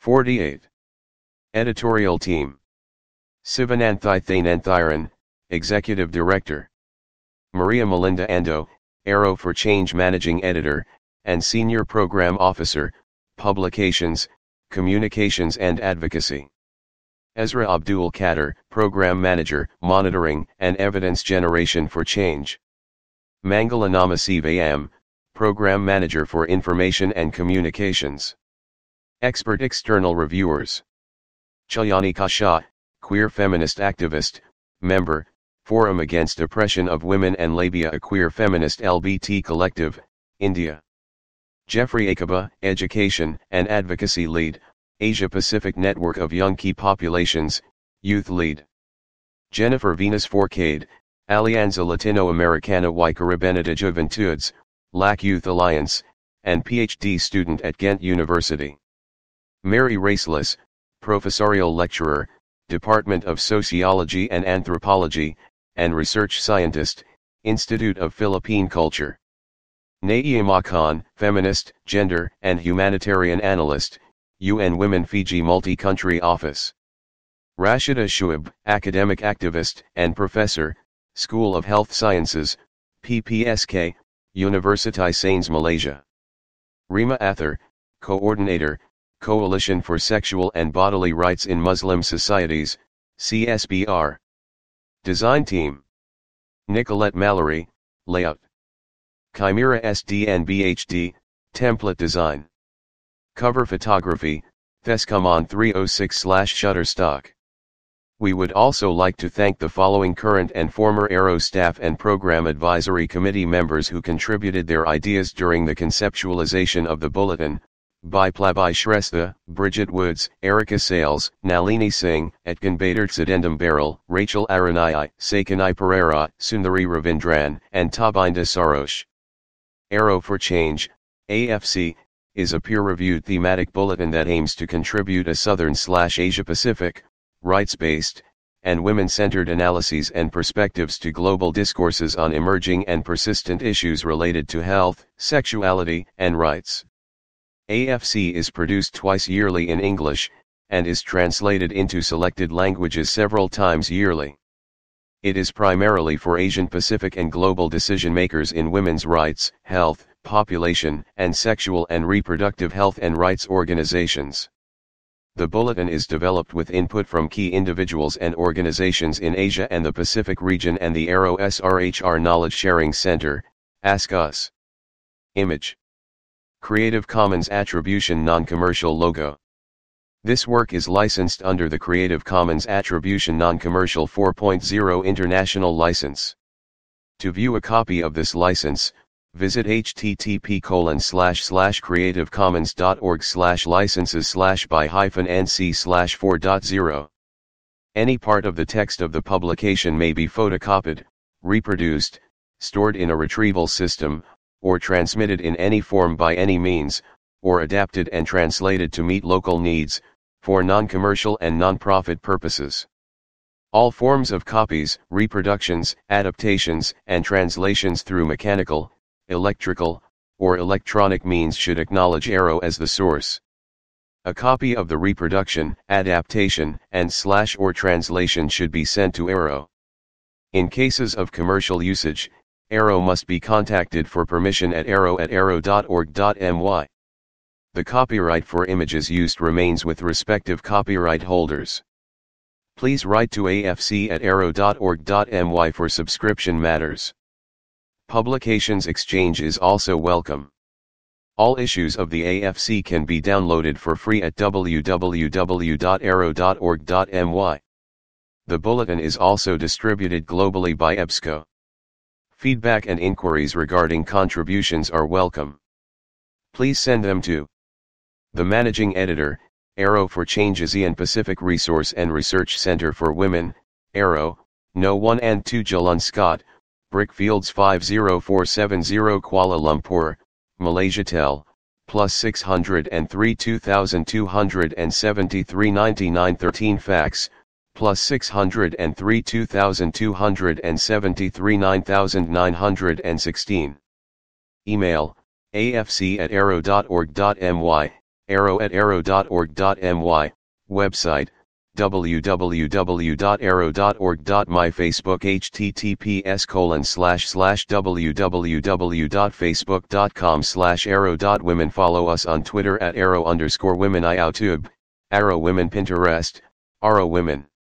48. Editorial Team. Sivananthi Thananthiran, Executive Director. Maria Melinda Ando, Arrow for Change Managing Editor, and Senior Program Officer, Publications, Communications and Advocacy. Ezra Abdul Kader, Program Manager, Monitoring and Evidence Generation for Change. Mangala Namasivayam, Program Manager for Information and Communications. Expert External Reviewers. Chalyani Kasha, Queer Feminist Activist, Member, Forum Against Oppression of Women and Labia, a queer feminist LBT collective, India. Jeffrey Akaba, Education and Advocacy Lead, Asia Pacific Network of Young Key Populations, Youth Lead. Jennifer Venus Forcade, Alianza Latinoamericana y Caribeña de Juventudes, LAC Youth Alliance, and PhD student at Ghent University. Mary Raceless, Professorial Lecturer, Department of Sociology and Anthropology, and Research Scientist, Institute of Philippine Culture. Naeema Khan, Feminist, Gender and Humanitarian Analyst, UN Women Fiji Multi-Country Office. Rashida Shuaib, Academic Activist and Professor, School of Health Sciences, PPSK, University Sains Malaysia. Rima Athar, Coordinator, Coalition for Sexual and Bodily Rights in Muslim Societies, CSBR. Design Team. Nicolette Mallory, Layout. Chimera SDN BHD, Template Design. Cover Photography, Thescomon 306/Shutterstock. We would also like to thank the following current and former Arrow staff and Program Advisory Committee members who contributed their ideas during the conceptualization of the bulletin: Biplabai Shrestha, Bridget Woods, Erica Sales, Nalini Singh, Etkan Badartsadendam Barrel, Rachel Aranai, Sakanai Pereira, Sundari Ravindran, and Tabinda Sarosh. Arrow for Change, AFC, is a peer-reviewed thematic bulletin that aims to contribute a Southern/Asia-Pacific, rights-based, and women-centered analyses and perspectives to global discourses on emerging and persistent issues related to health, sexuality, and rights. AFC is produced twice yearly in English, and is translated into selected languages several times yearly. It is primarily for Asian Pacific and global decision-makers in women's rights, health, population, and sexual and reproductive health and rights organizations. The bulletin is developed with input from key individuals and organizations in Asia and the Pacific region and the Arrow SRHR Knowledge Sharing Center. Ask Us. Image. Creative Commons Attribution Non-Commercial Logo. This work is licensed under the Creative Commons Attribution Non-Commercial 4.0 International License. To view a copy of this license, visit http://creativecommons.org/licenses/by-nc/4.0. Any part of the text of the publication may be photocopied, reproduced, stored in a retrieval system, or transmitted in any form by any means, or adapted and translated to meet local needs, for non-commercial and non-profit purposes. All forms of copies, reproductions, adaptations, and translations through mechanical, electrical, or electronic means should acknowledge Arrow as the source. A copy of the reproduction, adaptation, and/or translation should be sent to Arrow. In cases of commercial usage, Arrow must be contacted for permission at arrow@arrow.org.my. The copyright for images used remains with respective copyright holders. Please write to afc@arrow.org.my for subscription matters. Publications exchange is also welcome. All issues of the AFC can be downloaded for free at www.arrow.org.my. The bulletin is also distributed globally by EBSCO. Feedback and inquiries regarding contributions are welcome. Please send them to the Managing Editor, Arrow for Change ASEAN Pacific Resource and Research Center for Women, Arrow, No 1 and 2 Jalan Scott, Brickfields 50470 Kuala Lumpur, Malaysia. Tel, +603 2273 9913 Fax, +603 2273 9916. Email, afc@arrow.org.my, arrow@arrow.org.my, website, www.arrow.org.my, Facebook, https://www.facebook.com/arrow.women, follow us on Twitter at @arrow_women, YouTube, Arrow Women, Pinterest, Arrow Women.